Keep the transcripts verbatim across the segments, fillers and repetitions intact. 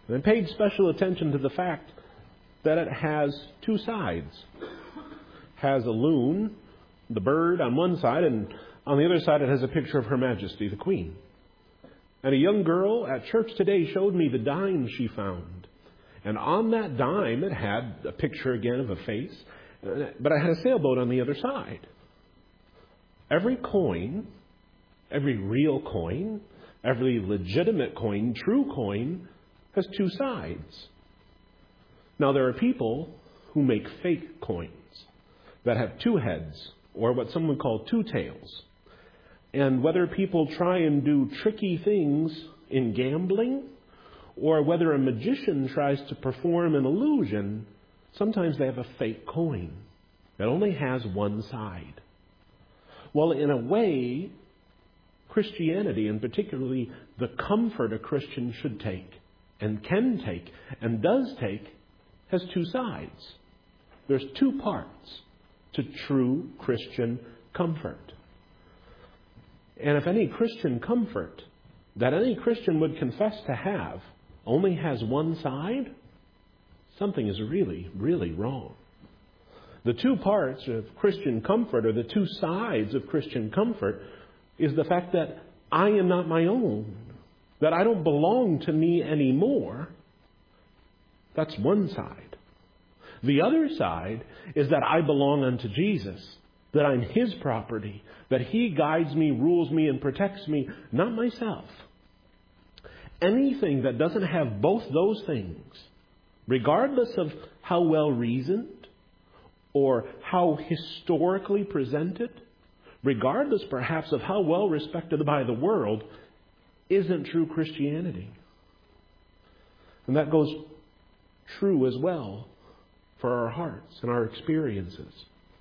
And I paid special attention to the fact that it has two sides. It has a loon, the bird, on one side, and on the other side it has a picture of Her Majesty, the Queen. And a young girl at church today showed me the dime she found. And on that dime it had a picture again of a face, but it had a sailboat on the other side. Every coin, every real coin, every legitimate coin, true coin, has two sides. Now there are people who make fake coins that have two heads, or what some would call two tails. And whether people try and do tricky things in gambling, or whether a magician tries to perform an illusion, sometimes they have a fake coin that only has one side. Well, in a way, Christianity, and particularly the comfort a Christian should take, and can take, and does take, has two sides. There's two parts to true Christian comfort. And if any Christian comfort that any Christian would confess to have only has one side, something is really, really wrong. The two parts of Christian comfort, or the two sides of Christian comfort, is the fact that I am not my own, that I don't belong to me anymore. That's one side. The other side is that I belong unto Jesus, that I'm His property, that He guides me, rules me, and protects me, not myself. Anything that doesn't have both those things, regardless of how well reasoned or how historically presented, regardless perhaps of how well respected by the world, isn't true Christianity. And that goes true as well for our hearts and our experiences.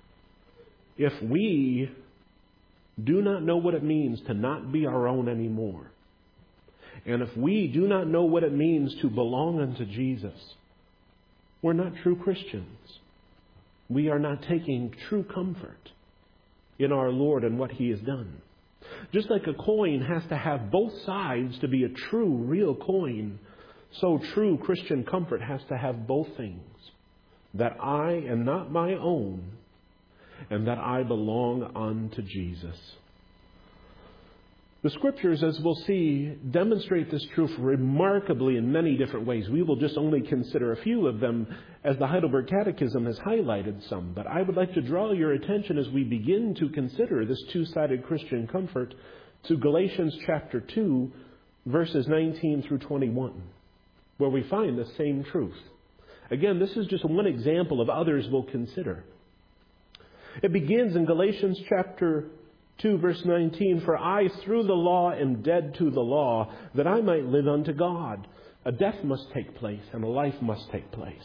If we do not know what it means to not be our own anymore, and if we do not know what it means to belong unto Jesus, we're not true Christians. We are not taking true comfort in our Lord and what He has done. Just like a coin has to have both sides to be a true, real coin, so true Christian comfort has to have both things. That I am not my own, and that I belong unto Jesus. The Scriptures, as we'll see, demonstrate this truth remarkably in many different ways. We will just only consider a few of them, as the Heidelberg Catechism has highlighted some. But I would like to draw your attention as we begin to consider this two-sided Christian comfort to Galatians chapter two, verses nineteen through twenty-one, where we find the same truth. Again, this is just one example of others we'll consider. It begins in Galatians chapter two, verse nineteen, "For I through the law am dead to the law, that I might live unto God. A death must take place, and a life must take place."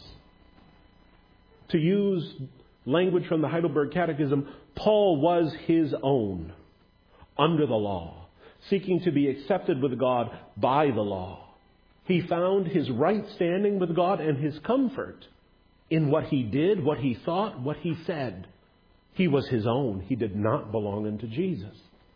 To use language from the Heidelberg Catechism, Paul was his own, under the law, seeking to be accepted with God by the law. He found his right standing with God and his comfort in what he did, what he thought, what he said. He was his own. He did not belong unto Jesus.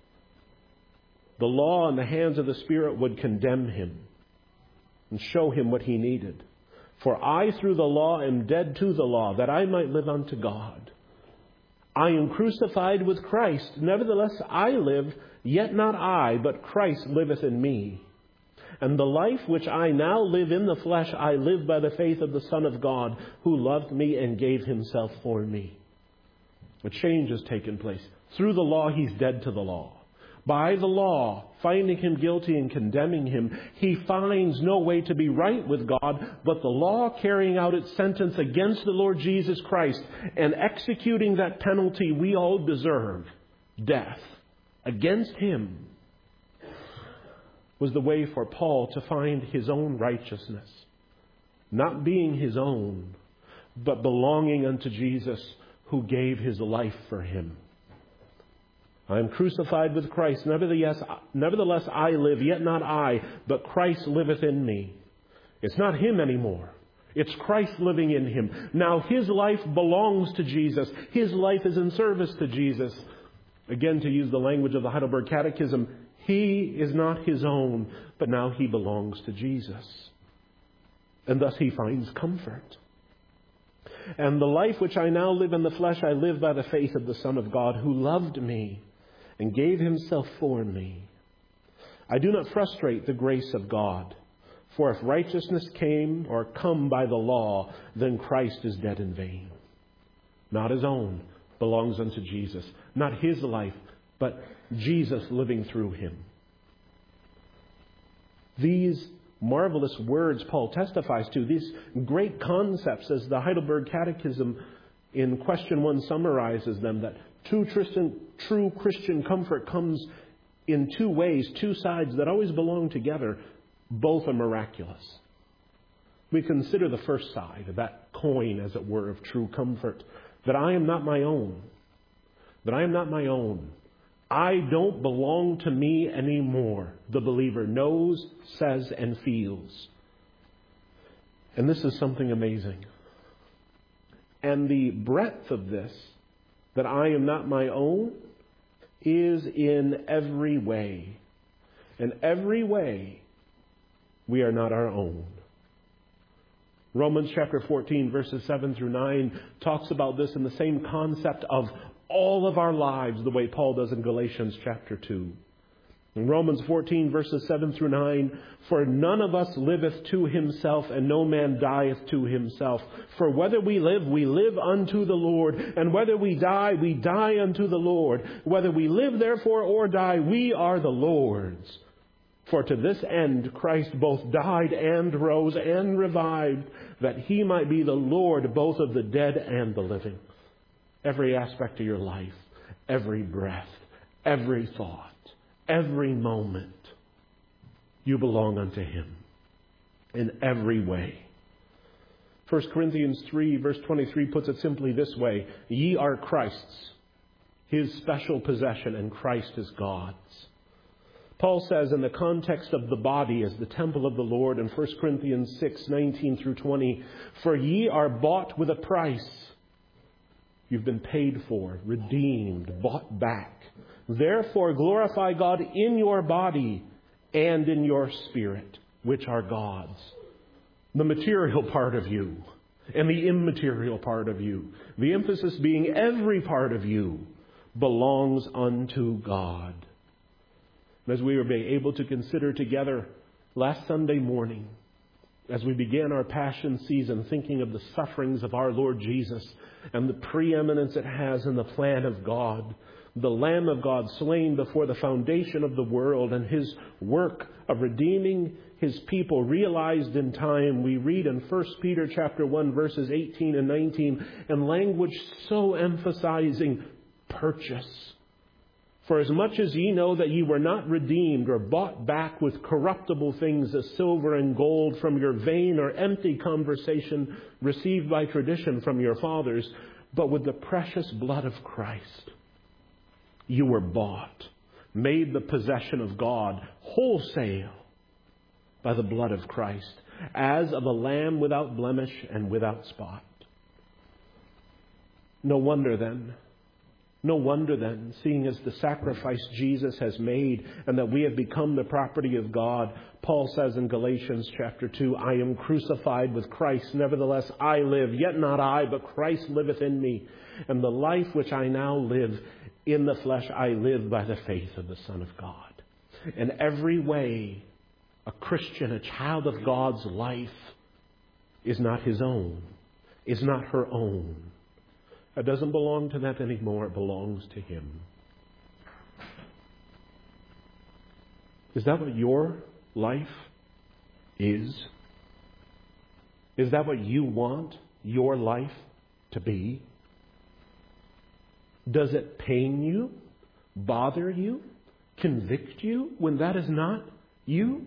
The law in the hands of the Spirit would condemn him and show him what he needed. "For I through the law am dead to the law, that I might live unto God. I am crucified with Christ. Nevertheless I live, yet not I, but Christ liveth in me. And the life which I now live in the flesh, I live by the faith of the Son of God, who loved me and gave himself for me." A change has taken place. Through the law, he's dead to the law. By the law, finding him guilty and condemning him, he finds no way to be right with God, but the law carrying out its sentence against the Lord Jesus Christ and executing that penalty we all deserve, death, against him, was the way for Paul to find his own righteousness. Not being his own, but belonging unto Jesus, who gave his life for him. "I am crucified with Christ. Nevertheless, nevertheless I live, yet not I, but Christ liveth in me." It's not him anymore. It's Christ living in him. Now his life belongs to Jesus. His life is in service to Jesus. Again, to use the language of the Heidelberg Catechism, he is not his own, but now he belongs to Jesus. and thus he finds comfort. And the life which I now live in the flesh, I live by the faith of the Son of God, who loved me and gave himself for me. I do not frustrate the grace of God, for if righteousness came or come by the law, then Christ is dead in vain. Not his own belongs unto Jesus. Not his life, but Jesus living through him. These marvelous words Paul testifies to, these great concepts, as the Heidelberg Catechism in question one summarizes them, that true Christian, true Christian comfort comes in two ways, two sides that always belong together. Both are miraculous. We consider the first side of that coin, as it were, of true comfort, that I am not my own. That I am not my own. I don't belong to me anymore, the believer knows, says, and feels. And this is something amazing. And the breadth of this, that I am not my own, is in every way. In every way, we are not our own. Romans chapter fourteen, verses seven through nine, talks about this in the same concept of all of our lives, the way Paul does in Galatians chapter two. In Romans fourteen, verses seven through nine, for none of us liveth to himself, and no man dieth to himself. For whether we live, we live unto the Lord, and whether we die, we die unto the Lord. Whether we live, therefore, or die, we are the Lord's. For to this end Christ both died and rose and revived, that he might be the Lord both of the dead and the living. Every aspect of your life, every breath, every thought, every moment, you belong unto him in every way. First Corinthians three, verse twenty-three puts it simply this way: ye are Christ's, his special possession, and Christ is God's. Paul says in the context of the body as the temple of the Lord in First Corinthians six, nineteen through twenty, for ye are bought with a price. You've been paid for, redeemed, bought back. Therefore glorify God in your body and in your spirit, which are God's. The material part of you and the immaterial part of you, the emphasis being every part of you, belongs unto God. And as we were able to consider together last Sunday morning, as we began our Passion season, thinking of the sufferings of our Lord Jesus and the preeminence it has in the plan of God, the Lamb of God slain before the foundation of the world, and his work of redeeming his people realized in time, we read in First Peter chapter one, verses eighteen and nineteen, and language so emphasizing purchase. For as much as ye know that ye were not redeemed or bought back with corruptible things as silver and gold from your vain or empty conversation received by tradition from your fathers, but with the precious blood of Christ, you were bought, made the possession of God wholesale by the blood of Christ, as of a lamb without blemish and without spot. No wonder then, No wonder then, seeing as the sacrifice Jesus has made and that we have become the property of God, Paul says in Galatians chapter two, I am crucified with Christ, nevertheless I live, yet not I, but Christ liveth in me. And the life which I now live in the flesh, I live by the faith of the Son of God. In every way, a Christian, a child of God's life, is not his own, is not her own. It doesn't belong to that anymore. It belongs to him. Is that what your life is? Is that what you want your life to be? Does it pain you, bother you, convict you when that is not you?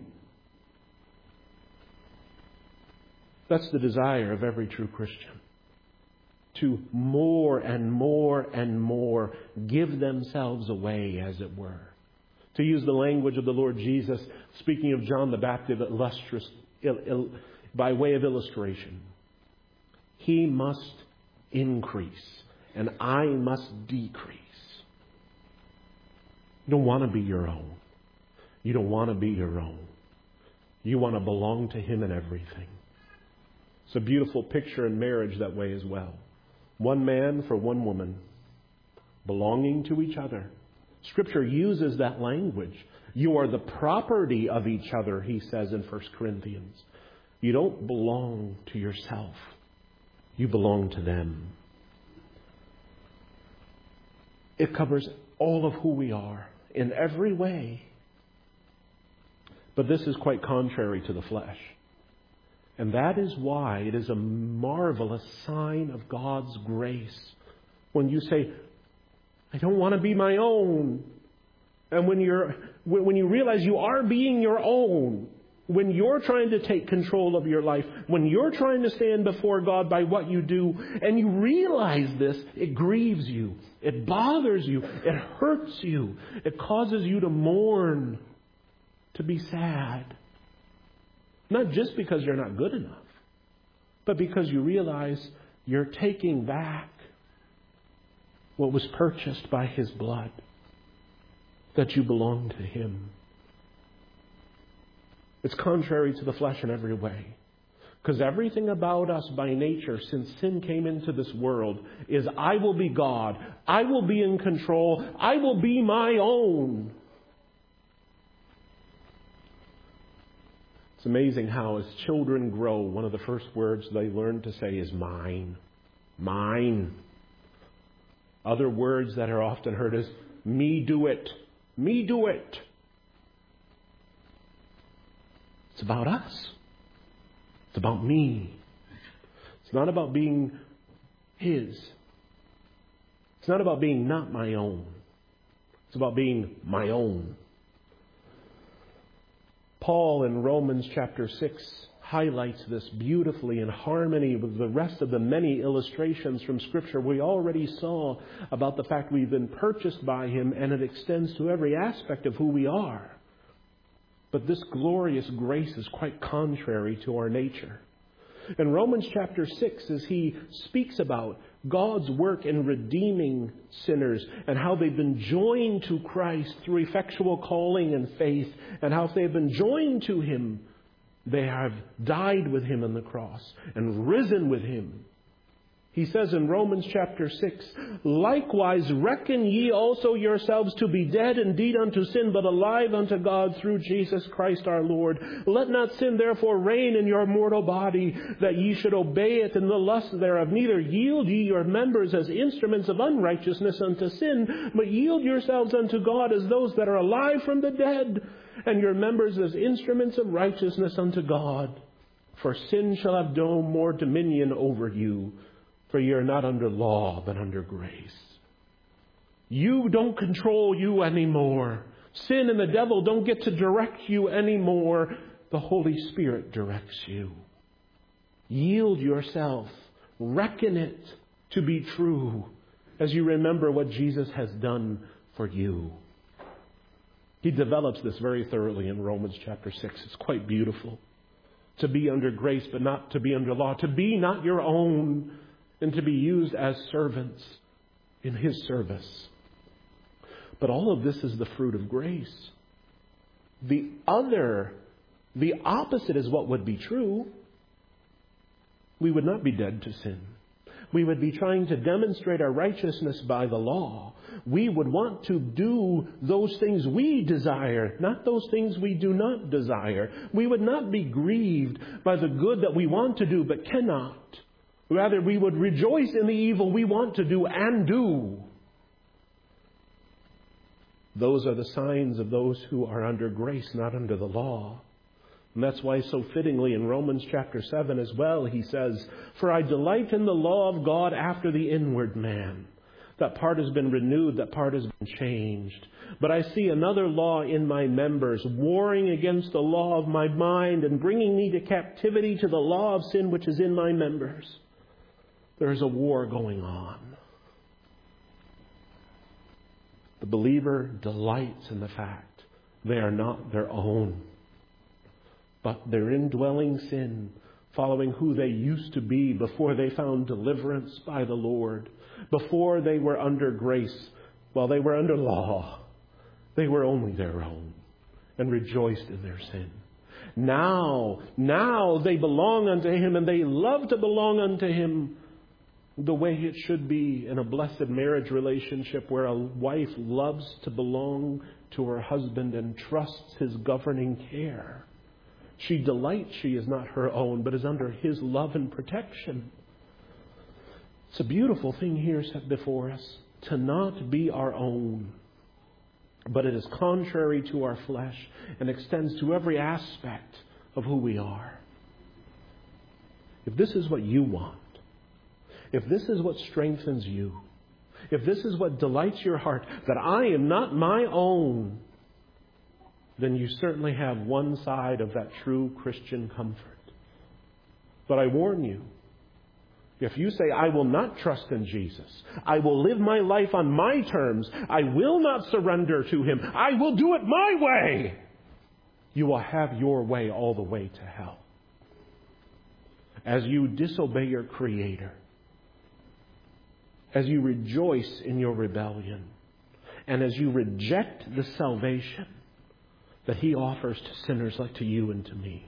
That's the desire of every true Christian. To more and more and more give themselves away, as it were. To use the language of the Lord Jesus, speaking of John the Baptist illustrious, il, il, by way of illustration. He must increase, and I must decrease. You don't want to be your own. You don't want to be your own. You want to belong to him in everything. It's a beautiful picture in marriage that way as well. One man for one woman, belonging to each other. Scripture uses that language. You are the property of each other, he says in First Corinthians. You don't belong to yourself. You belong to them. It covers all of who we are in every way. But this is quite contrary to the flesh. And that is why it is a marvelous sign of God's grace when you say, I don't want to be my own. And when you're when you realize you are being your own, when you're trying to take control of your life, when you're trying to stand before God by what you do, and you realize this, it grieves you. It bothers you. It hurts you. It causes you to mourn, to be sad. Not just because you're not good enough, but because you realize you're taking back what was purchased by His blood, that you belong to Him. It's contrary to the flesh in every way. Because everything about us by nature, since sin came into this world, is I will be God. I will be in control. I will be my own. It's amazing how as children grow, one of the first words they learn to say is mine. Mine. Other words that are often heard is me do it. Me do it. It's about us. It's about me. It's not about being His. It's not about being not my own. It's about being my own. Paul in Romans chapter six highlights this beautifully in harmony with the rest of the many illustrations from Scripture we already saw about the fact we've been purchased by Him, and it extends to every aspect of who we are. But this glorious grace is quite contrary to our nature. In Romans chapter six, as he speaks about God's work in redeeming sinners and how they've been joined to Christ through effectual calling and faith, and how if they've been joined to Him, they have died with Him on the cross and risen with Him. He says in Romans chapter six, likewise reckon ye also yourselves to be dead indeed unto sin, but alive unto God through Jesus Christ our Lord. Let not sin therefore reign in your mortal body, that ye should obey it in the lust thereof. Neither yield ye your members as instruments of unrighteousness unto sin, but yield yourselves unto God as those that are alive from the dead, and your members as instruments of righteousness unto God. For sin shall have no more dominion over you. For you are not under law, but under grace. You don't control you anymore. Sin and the devil don't get to direct you anymore. The Holy Spirit directs you. Yield yourself. Reckon it to be true as you remember what Jesus has done for you. He develops this very thoroughly in Romans chapter six. It's quite beautiful. To be under grace, but not to be under law. To be not your own, and to be used as servants in His service. But all of this is the fruit of grace. The other, the opposite is what would be true. We would not be dead to sin. We would be trying to demonstrate our righteousness by the law. We would want to do those things we desire, not those things we do not desire. We would not be grieved by the good that we want to do but cannot. Rather, we would rejoice in the evil we want to do and do. Those are the signs of those who are under grace, not under the law. And that's why so fittingly in Romans chapter seven as well, he says, for I delight in the law of God after the inward man. That part has been renewed, that part has been changed. But I see another law in my members, warring against the law of my mind and bringing me to captivity to the law of sin which is in my members. There is a war going on. The believer delights in the fact they are not their own, but their indwelling sin, following who they used to be before they found deliverance by the Lord, before they were under grace, while they were under law. They were only their own and rejoiced in their sin. Now, now they belong unto Him, and they love to belong unto Him the way it should be in a blessed marriage relationship, where a wife loves to belong to her husband and trusts his governing care. She delights she is not her own, but is under his love and protection. It's a beautiful thing here set before us, to not be our own. But it is contrary to our flesh and extends to every aspect of who we are. If this is what you want, if this is what strengthens you, if this is what delights your heart, that I am not my own, then you certainly have one side of that true Christian comfort. But I warn you, if you say, I will not trust in Jesus, I will live my life on my terms, I will not surrender to Him, I will do it my way, you will have your way all the way to hell. As you disobey your Creator, as you rejoice in your rebellion, and as you reject the salvation that He offers to sinners like to you and to me,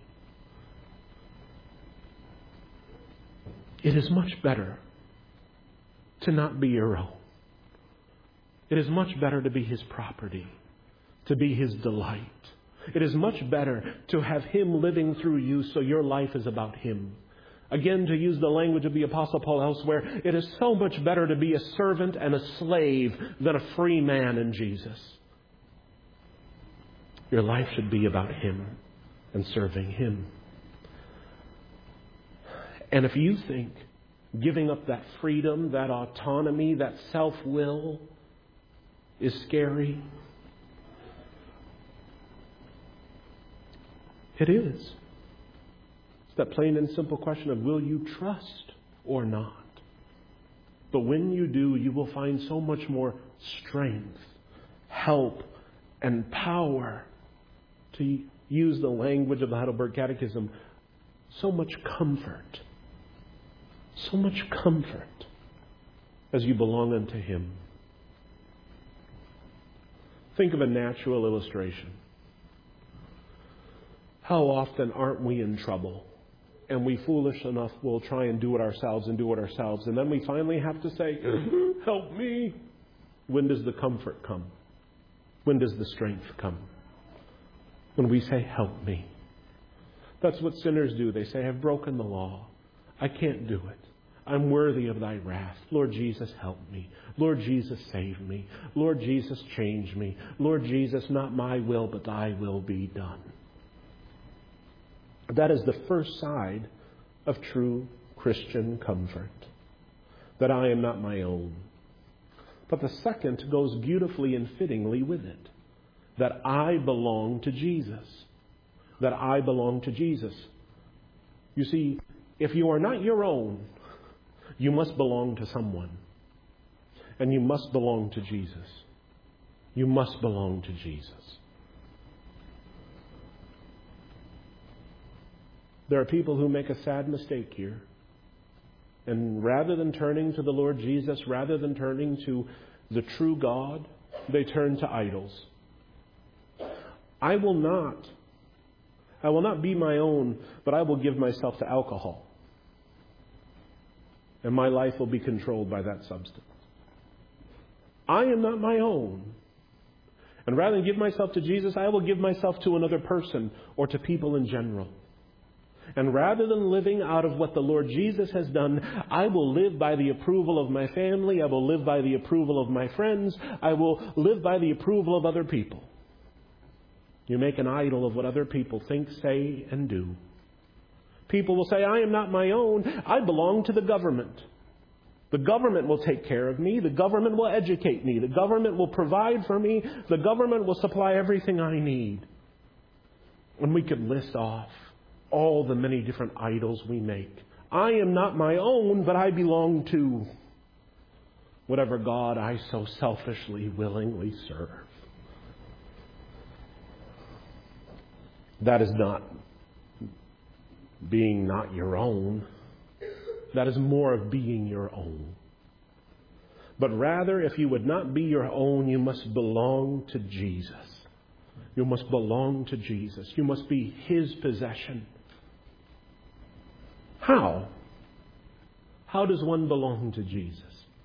it is much better to not be your own. It is much better to be His property, to be His delight. It is much better to have Him living through you, so your life is about Him. Again, to use the language of the Apostle Paul elsewhere, it is so much better to be a servant and a slave than a free man in Jesus. Your life should be about Him and serving Him. And if you think giving up that freedom, that autonomy, that self-will is scary, it is. It's that plain and simple question of, will you trust or not? But when you do, you will find so much more strength, help, and power, to use the language of the Heidelberg Catechism, so much comfort. So much comfort as you belong unto Him. Think of a natural illustration. How often aren't we in trouble? And we, foolish enough, will try and do it ourselves and do it ourselves. And then we finally have to say, help me. When does the comfort come? When does the strength come? When we say, help me. That's what sinners do. They say, I've broken the law. I can't do it. I'm worthy of Thy wrath. Lord Jesus, help me. Lord Jesus, save me. Lord Jesus, change me. Lord Jesus, not my will, but Thy will be done. That is the first side of true Christian comfort, that I am not my own. But the second goes beautifully and fittingly with it, that I belong to Jesus. That I belong to Jesus. You see, if you are not your own, you must belong to someone. And you must belong to Jesus. You must belong to Jesus. There are people who make a sad mistake here. And rather than turning to the Lord Jesus, rather than turning to the true God, they turn to idols. I will not, I will not be my own, but I will give myself to alcohol. And my life will be controlled by that substance. I am not my own. And rather than give myself to Jesus, I will give myself to another person or to people in general. And rather than living out of what the Lord Jesus has done, I will live by the approval of my family. I will live by the approval of my friends. I will live by the approval of other people. You make an idol of what other people think, say, and do. People will say, I am not my own. I belong to the government. The government will take care of me. The government will educate me. The government will provide for me. The government will supply everything I need. And we could list off all the many different idols we make. I am not my own, but I belong to whatever God I so selfishly, willingly serve. That is not being not your own. That is more of being your own. But rather, if you would not be your own, you must belong to Jesus. You must belong to Jesus. You must be His possession. How? How does one belong to Jesus?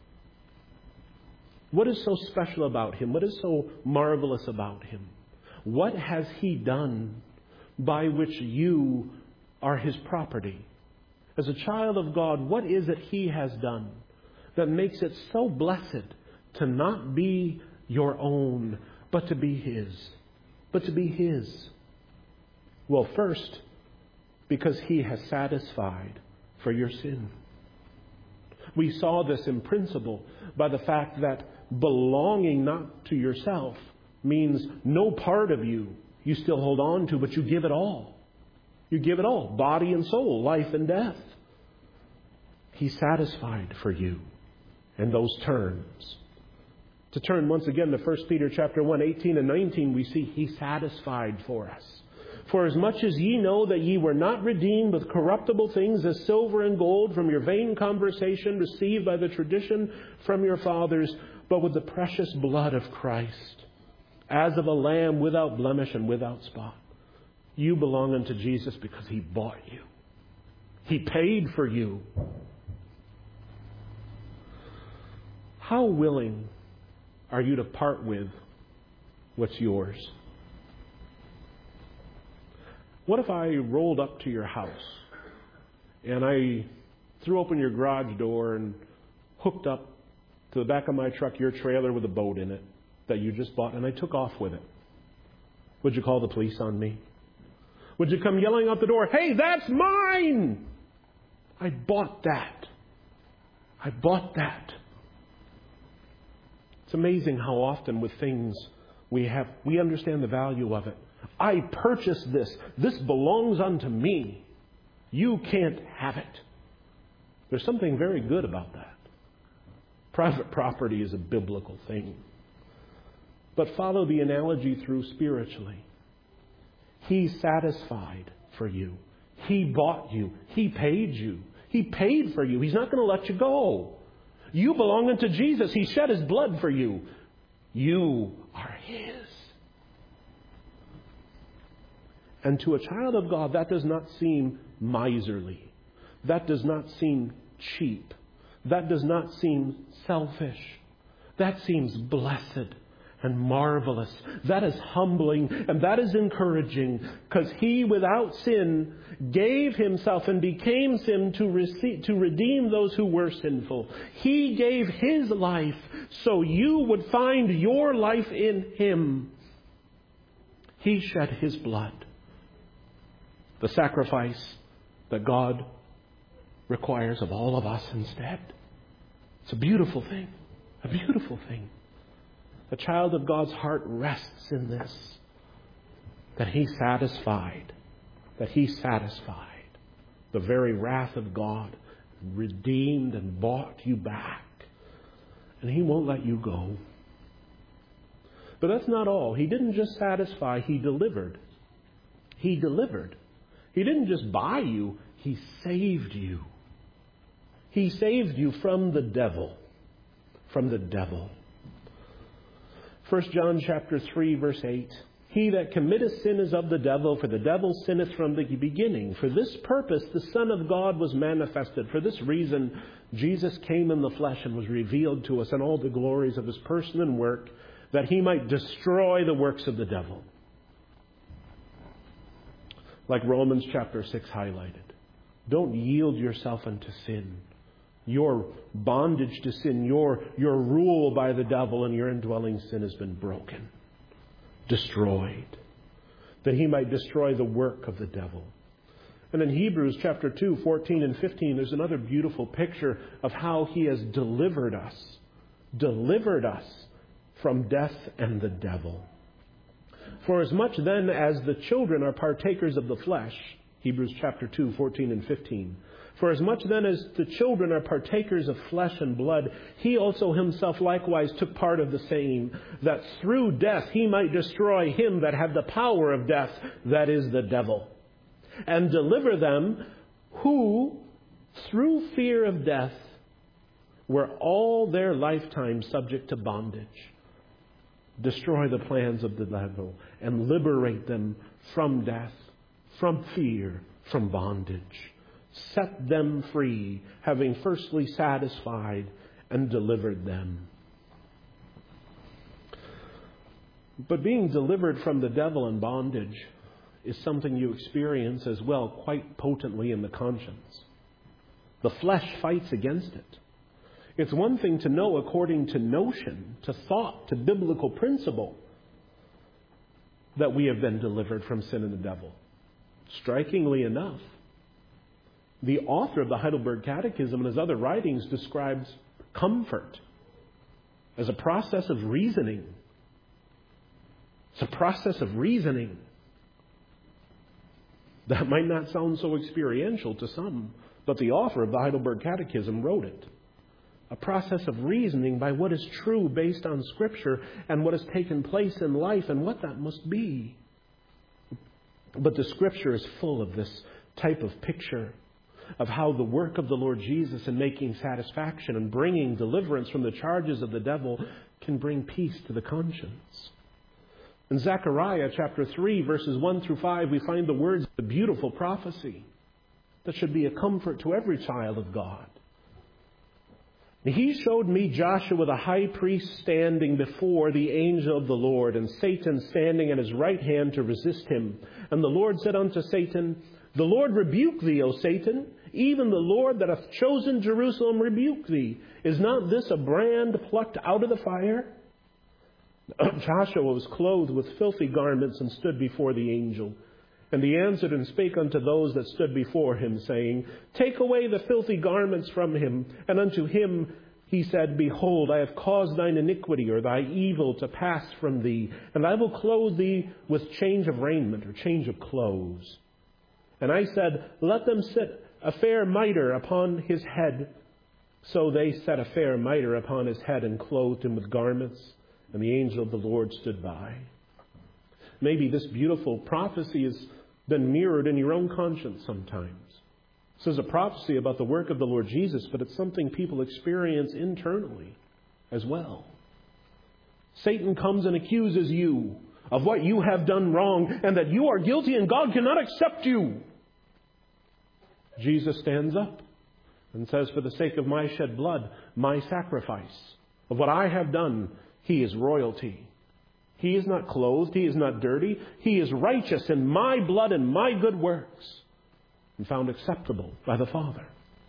What is so special about Him? What is so marvelous about Him? What has He done by which you are His property? As a child of God, what is it He has done that makes it so blessed to not be your own, but to be His? But to be His. Well, first, because He has satisfied for your sin. We saw this in principle by the fact that belonging not to yourself means no part of you you still hold on to, but you give it all. You give it all, body and soul, life and death. He's satisfied for you in those terms. To turn once again to First Peter chapter one, eighteen and nineteen, we see He's satisfied for us. For as much as ye know that ye were not redeemed with corruptible things as silver and gold from your vain conversation received by the tradition from your fathers, but with the precious blood of Christ, as of a lamb without blemish and without spot. You belong unto Jesus because He bought you. He paid for you. How willing are you to part with what's yours? What if I rolled up to your house and I threw open your garage door and hooked up to the back of my truck your trailer with a boat in it that you just bought, and I took off with it? Would you call the police on me? Would you come yelling out the door, "Hey, that's mine! I bought that. I bought that." It's amazing how often with things we have, we understand the value of it. I purchased this. This belongs unto me. You can't have it. There's something very good about that. Private property is a biblical thing. But follow the analogy through spiritually. He's satisfied for you. He bought you. He paid you. He paid for you. He's not going to let you go. You belong unto Jesus. He shed His blood for you. You are His. And to a child of God, that does not seem miserly. That does not seem cheap. That does not seem selfish. That seems blessed and marvelous. That is humbling and that is encouraging, because He, without sin, gave Himself and became sin to receive, to redeem those who were sinful. He gave His life so you would find your life in Him. He shed His blood. The sacrifice that God requires of all of us instead. It's a beautiful thing. A beautiful thing. The child of God's heart rests in this. That He's satisfied. That He's satisfied. The very wrath of God redeemed and bought you back. And He won't let you go. But that's not all. He didn't just satisfy, He delivered. He delivered. He didn't just buy you, He saved you. He saved you from the devil. From the devil. First John chapter three, verse eight. He that committeth sin is of the devil, for the devil sinneth from the beginning. For this purpose the Son of God was manifested. For this reason Jesus came in the flesh and was revealed to us in all the glories of His person and work, that He might destroy the works of the devil. Like Romans chapter six highlighted. Don't yield yourself unto sin. Your bondage to sin, your, your rule by the devil and your indwelling sin has been broken. Destroyed. That He might destroy the work of the devil. And in Hebrews chapter two, fourteen and fifteen, there's another beautiful picture of how He has delivered us. Delivered us from death and the devil. For as much then as the children are partakers of the flesh, Hebrews chapter two, fourteen and fifteen. For as much then as the children are partakers of flesh and blood, He also Himself likewise took part of the same, that through death He might destroy him that had the power of death, that is the devil, and deliver them who, through fear of death, were all their lifetime subject to bondage. destroy the plans of the devil, and liberate them from death, from fear, from bondage. Set them free, having firstly satisfied and delivered them. But being delivered from the devil and bondage is something you experience as well quite potently in the conscience. The flesh fights against it. It's one thing to know according to notion, to thought, to biblical principle, that we have been delivered from sin and the devil. Strikingly enough, the author of the Heidelberg Catechism and his other writings describes comfort as a process of reasoning. It's a process of reasoning. That might not sound so experiential to some, but the author of the Heidelberg Catechism wrote it. A process of reasoning by what is true based on Scripture and what has taken place in life and what that must be. But the Scripture is full of this type of picture of how the work of the Lord Jesus in making satisfaction and bringing deliverance from the charges of the devil can bring peace to the conscience. In Zechariah chapter three, verses one through five, we find the words of the beautiful prophecy that should be a comfort to every child of God. He showed me Joshua the high priest standing before the angel of the Lord, and Satan standing at his right hand to resist him. And the Lord said unto Satan, The Lord rebuke thee, O Satan. Even the Lord that hath chosen Jerusalem rebuke thee. Is not this a brand plucked out of the fire? Joshua was clothed with filthy garments and stood before the angel. And he answered and spake unto those that stood before him, saying, Take away the filthy garments from him. And unto him he said, Behold, I have caused thine iniquity or thy evil to pass from thee, and I will clothe thee with change of raiment or change of clothes. And I said, Let them set a fair mitre upon his head. So they set a fair mitre upon his head and clothed him with garments. And the angel of the Lord stood by. Maybe this beautiful prophecy has been mirrored in your own conscience sometimes. This is a prophecy about the work of the Lord Jesus, but it's something people experience internally as well. Satan comes and accuses you of what you have done wrong and that you are guilty and God cannot accept you. Jesus stands up and says, For the sake of my shed blood, my sacrifice, of what I have done, He is royalty. He is not clothed. He is not dirty. He is righteous in my blood and my good works and found acceptable by the Father.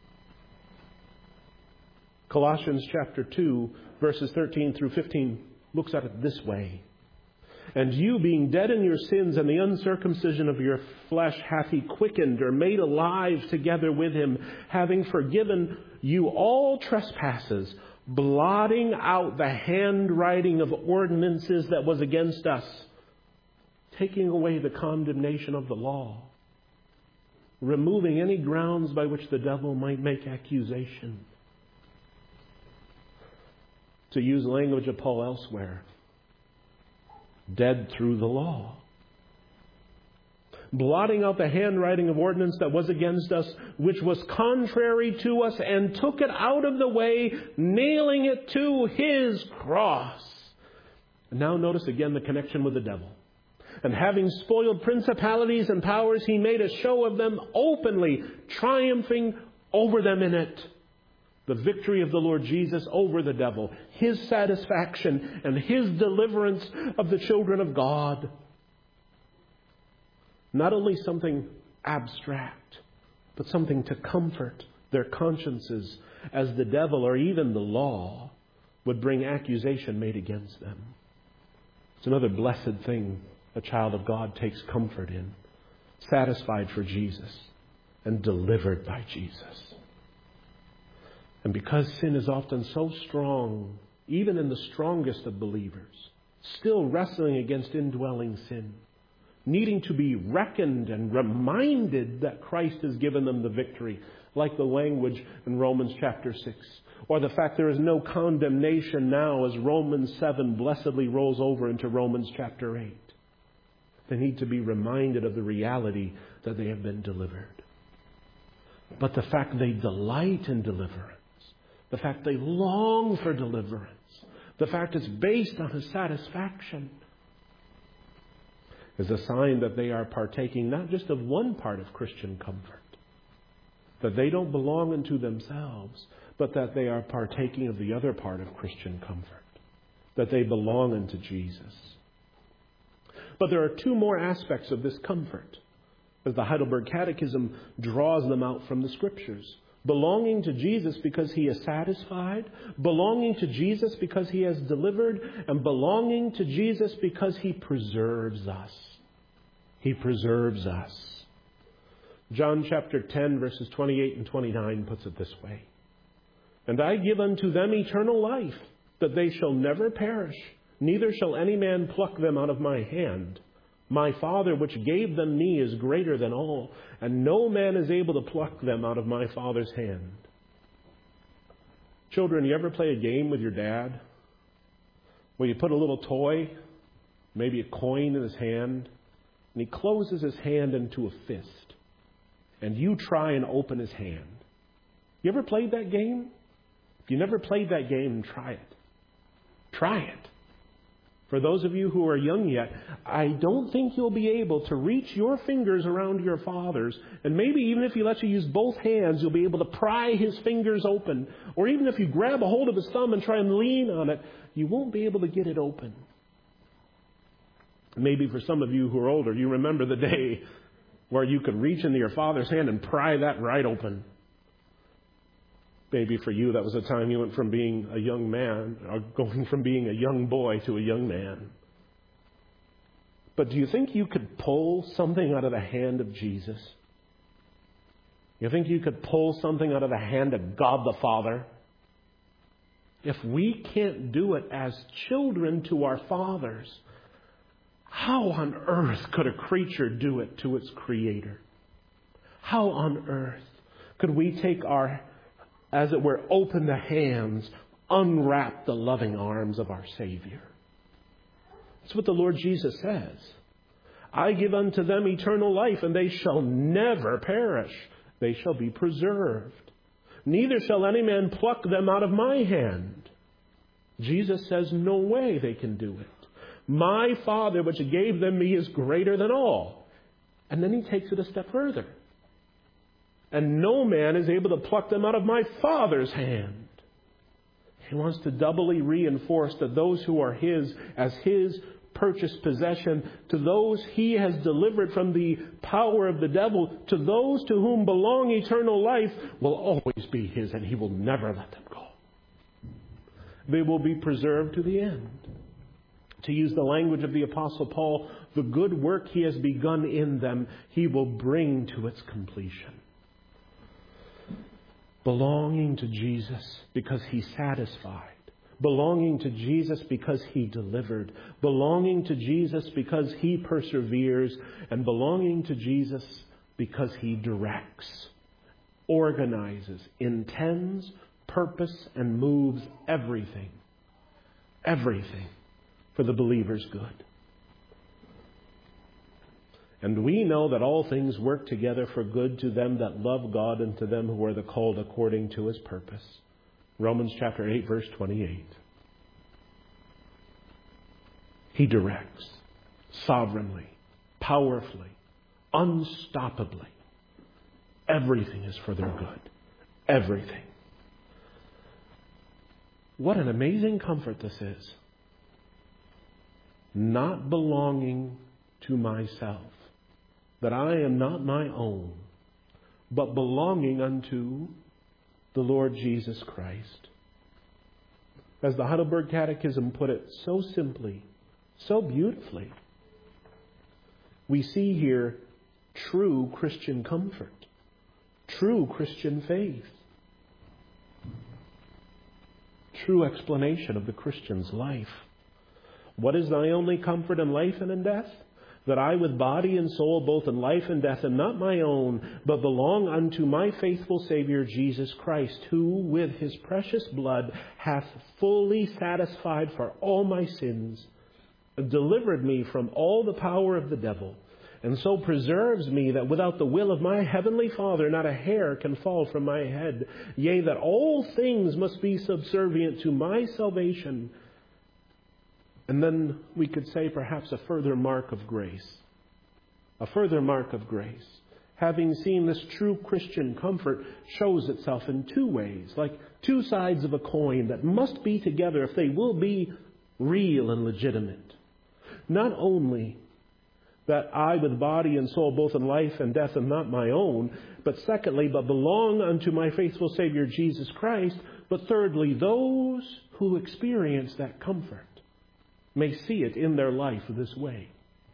Colossians chapter two, verses thirteen through fifteen looks at it this way. And you, being dead in your sins and the uncircumcision of your flesh, hath He quickened or made alive together with Him, having forgiven you all trespasses, blotting out the handwriting of ordinances that was against us, taking away the condemnation of the law, removing any grounds by which the devil might make accusation. To use language of Paul elsewhere, dead through the law. Blotting out the handwriting of ordinance that was against us, which was contrary to us, and took it out of the way, nailing it to His cross. And now notice again the connection with the devil. And having spoiled principalities and powers, He made a show of them openly, triumphing over them in it. The victory of the Lord Jesus over the devil, His satisfaction and His deliverance of the children of God. Not only something abstract, but something to comfort their consciences as the devil or even the law would bring accusation made against them. It's another blessed thing a child of God takes comfort in, satisfied for Jesus and delivered by Jesus. And because sin is often so strong, even in the strongest of believers, still wrestling against indwelling sin, needing to be reckoned and reminded that Christ has given them the victory, like the language in Romans chapter six, or the fact there is no condemnation now as Romans seven blessedly rolls over into Romans chapter eight. They need to be reminded of the reality that they have been delivered. But the fact they delight in deliverance, the fact they long for deliverance, the fact it's based on His satisfaction, is a sign that they are partaking not just of one part of Christian comfort, that they don't belong unto themselves, but that they are partaking of the other part of Christian comfort, that they belong unto Jesus. But there are two more aspects of this comfort, as the Heidelberg Catechism draws them out from the Scriptures. Belonging to Jesus because He is satisfied, belonging to Jesus because He has delivered, and belonging to Jesus because He preserves us. He preserves us. John chapter ten, verses twenty-eight and twenty-nine puts it this way. And I give unto them eternal life, that they shall never perish, neither shall any man pluck them out of my hand. My Father which gave them me is greater than all, and no man is able to pluck them out of my Father's hand. Children, you ever play a game with your dad where you put a little toy, maybe a coin in his hand, and he closes his hand into a fist, and you try and open his hand? You ever played that game? If you never played that game, try it. Try it. For those of you who are young yet, I don't think you'll be able to reach your fingers around your father's, and maybe even if he lets you use both hands, you'll be able to pry his fingers open. Or even if you grab a hold of his thumb and try and lean on it, you won't be able to get it open. Maybe for some of you who are older, you remember the day where you could reach into your father's hand and pry that right open. Maybe for you, that was a time you went from being a young man, or going from being a young boy to a young man. But do you think you could pull something out of the hand of Jesus? You think you could pull something out of the hand of God the Father? If we can't do it as children to our fathers, how on earth could a creature do it to its Creator? How on earth could we take our, as it were, open the hands, unwrap the loving arms of our Savior? That's what the Lord Jesus says. I give unto them eternal life, and they shall never perish. They shall be preserved. Neither shall any man pluck them out of my hand. Jesus says, no way they can do it. My Father, which gave them me, is greater than all. And then he takes it a step further. And no man is able to pluck them out of my Father's hand. He wants to doubly reinforce that those who are his, as his purchased possession, to those he has delivered from the power of the devil, to those to whom belong eternal life, will always be his, and he will never let them go. They will be preserved to the end. To use the language of the Apostle Paul, the good work he has begun in them, he will bring to its completion. Belonging to Jesus because he satisfied. Belonging to Jesus because he delivered. Belonging to Jesus because he perseveres. And belonging to Jesus because he directs, organizes, intends, purpose, and moves everything. Everything for the believer's good. And we know that all things work together for good to them that love God and to them who are the called according to his purpose. Romans chapter eight, verse twenty-eight. He directs sovereignly, powerfully, unstoppably. Everything is for their good. Everything. What an amazing comfort this is. Not belonging to myself, that I am not my own, but belonging unto the Lord Jesus Christ. As the Heidelberg Catechism put it so simply, so beautifully, we see here true Christian comfort, true Christian faith, true explanation of the Christian's life. What is thy only comfort in life and in death? That I with body and soul, both in life and death, am not my own, but belong unto my faithful Savior Jesus Christ, who with his precious blood hath fully satisfied for all my sins, and delivered me from all the power of the devil, and so preserves me that without the will of my heavenly Father not a hair can fall from my head. Yea, that all things must be subservient to my salvation, And then we could say perhaps a further mark of grace. A further mark of grace. Having seen this true Christian comfort shows itself in two ways, like two sides of a coin that must be together if they will be real and legitimate. Not only that I with body and soul, both in life and death, am not my own, but secondly, but belong unto my faithful Savior Jesus Christ, but thirdly, those who experience that comfort may see it in their life this way.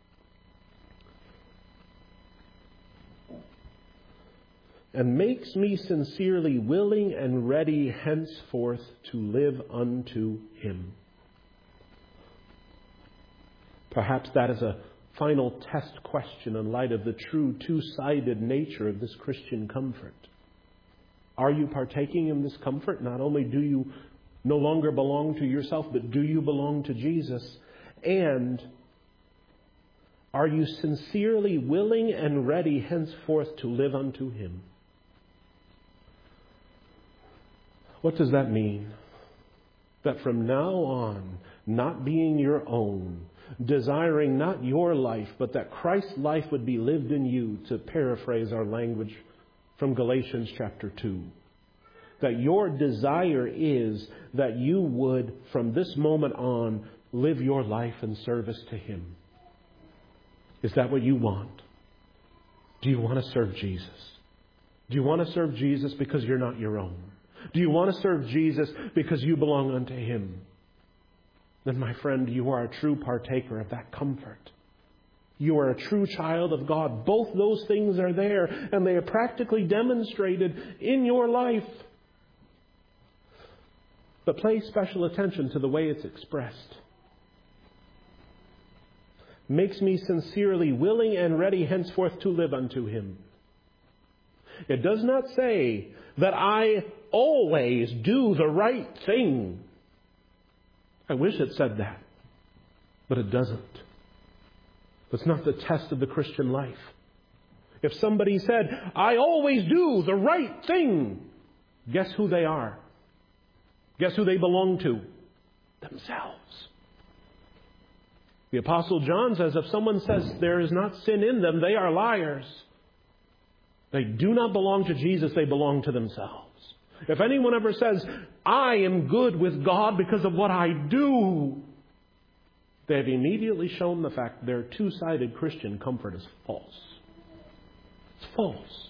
And makes me sincerely willing and ready henceforth to live unto Him. Perhaps that is a final test question in light of the true two-sided nature of this Christian comfort. Are you partaking in this comfort? Not only do you no longer belong to yourself, but do you belong to Jesus? And are you sincerely willing and ready henceforth to live unto Him? What does that mean? That from now on, not being your own, desiring not your life, but that Christ's life would be lived in you, to paraphrase our language from Galatians chapter two. That your desire is that you would, from this moment on, live your life in service to Him. Is that what you want? Do you want to serve Jesus? Do you want to serve Jesus because you're not your own? Do you want to serve Jesus because you belong unto Him? Then, my friend, you are a true partaker of that comfort. You are a true child of God. Both those things are there, and they are practically demonstrated in your life. But pay special attention to the way it's expressed. Makes me sincerely willing and ready henceforth to live unto Him. It does not say that I always do the right thing. I wish it said that, but it doesn't. That's not the test of the Christian life. If somebody said, I always do the right thing, guess who they are? Guess who they belong to? Themselves. The Apostle John says, if someone says there is not sin in them, they are liars. They do not belong to Jesus, they belong to themselves. If anyone ever says, I am good with God because of what I do, they have immediately shown the fact their two-sided Christian comfort is false. It's false.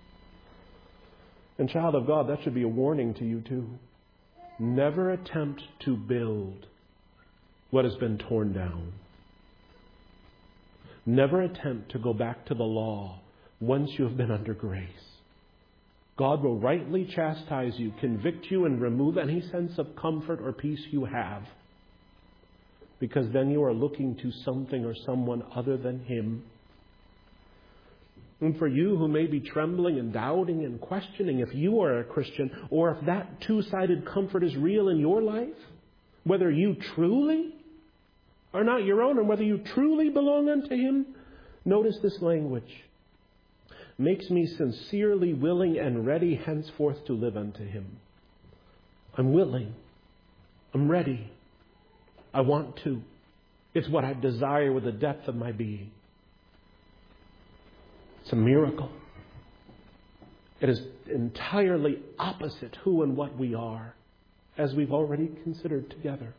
And child of God, that should be a warning to you too. Never attempt to build what has been torn down. Never attempt to go back to the law once you have been under grace. God will rightly chastise you, convict you, and remove any sense of comfort or peace you have. Because then you are looking to something or someone other than Him. And for you who may be trembling and doubting and questioning if you are a Christian, or if that two-sided comfort is real in your life, whether you truly are not your own and whether you truly belong unto Him, notice this language. Makes me sincerely willing and ready henceforth to live unto Him. I'm willing. I'm ready. I want to. It's what I desire with the depth of my being. It's a miracle. It is entirely opposite who and what we are, as we've already considered together.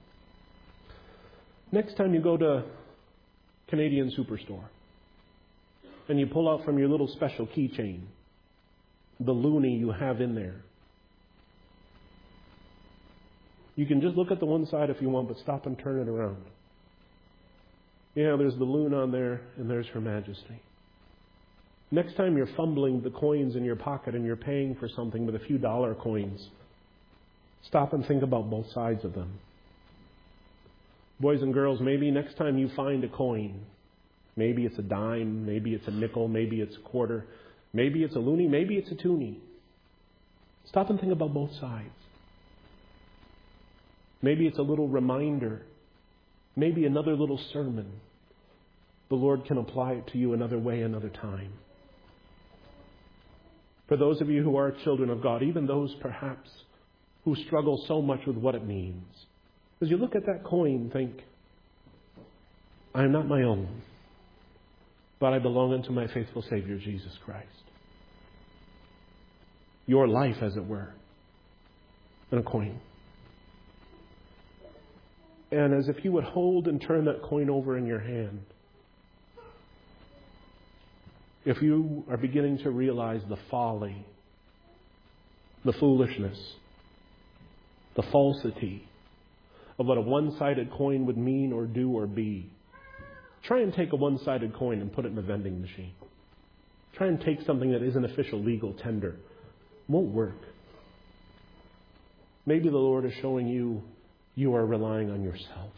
Next time you go to Canadian Superstore, and you pull out from your little special keychain the loonie you have in there. You can just look at the one side if you want, but stop and turn it around. Yeah, there's the loon on there, and there's Her Majesty. Next time you're fumbling the coins in your pocket and you're paying for something with a few dollar coins, stop and think about both sides of them. Boys and girls, maybe next time you find a coin, maybe it's a dime, maybe it's a nickel, maybe it's a quarter, maybe it's a loonie, maybe it's a toonie. Stop and think about both sides. Maybe it's a little reminder, maybe another little sermon. The Lord can apply it to you another way, another time. For those of you who are children of God, even those perhaps who struggle so much with what it means, as you look at that coin, think, I am not my own, but I belong unto my faithful Savior, Jesus Christ. Your life, as it were, in a coin. And as if you would hold and turn that coin over in your hand, if you are beginning to realize the folly, the foolishness, the falsity of what a one-sided coin would mean or do or be, try and take a one-sided coin and put it in a vending machine. Try and take something that isn't official legal tender. It won't work. Maybe the Lord is showing you you are relying on yourself.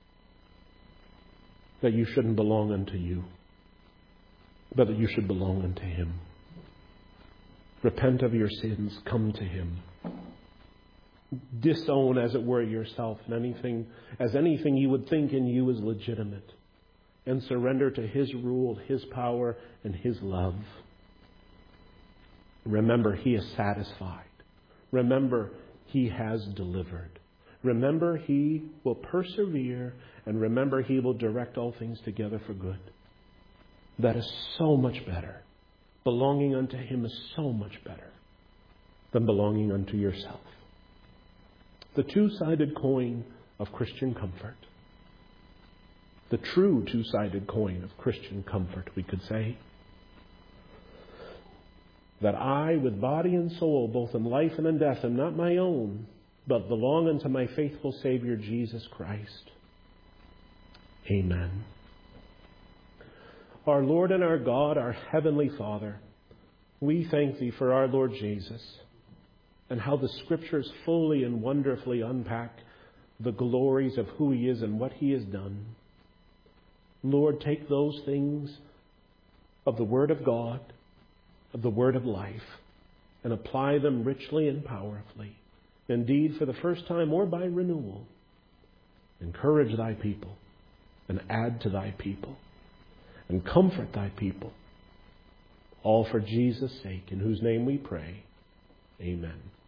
That you shouldn't belong unto you, but that you should belong unto Him. Repent of your sins. Come to Him. Disown, as it were, yourself and anything, as anything you would think in you is legitimate. And surrender to His rule, His power, and His love. Remember, He is satisfied. Remember, He has delivered. Remember, He will persevere, and remember, He will direct all things together for good. That is so much better. Belonging unto Him is so much better than belonging unto yourself. The two-sided coin of Christian comfort. The true two-sided coin of Christian comfort, we could say. That I, with body and soul, both in life and in death, am not my own, but belong unto my faithful Savior, Jesus Christ. Amen. Our Lord and our God, our Heavenly Father, we thank Thee for our Lord Jesus and how the Scriptures fully and wonderfully unpack the glories of who He is and what He has done. Lord, take those things of the Word of God, of the Word of life, and apply them richly and powerfully. Indeed, for the first time or by renewal, encourage Thy people and add to Thy people and comfort Thy people. All for Jesus' sake, in whose name we pray. Amen.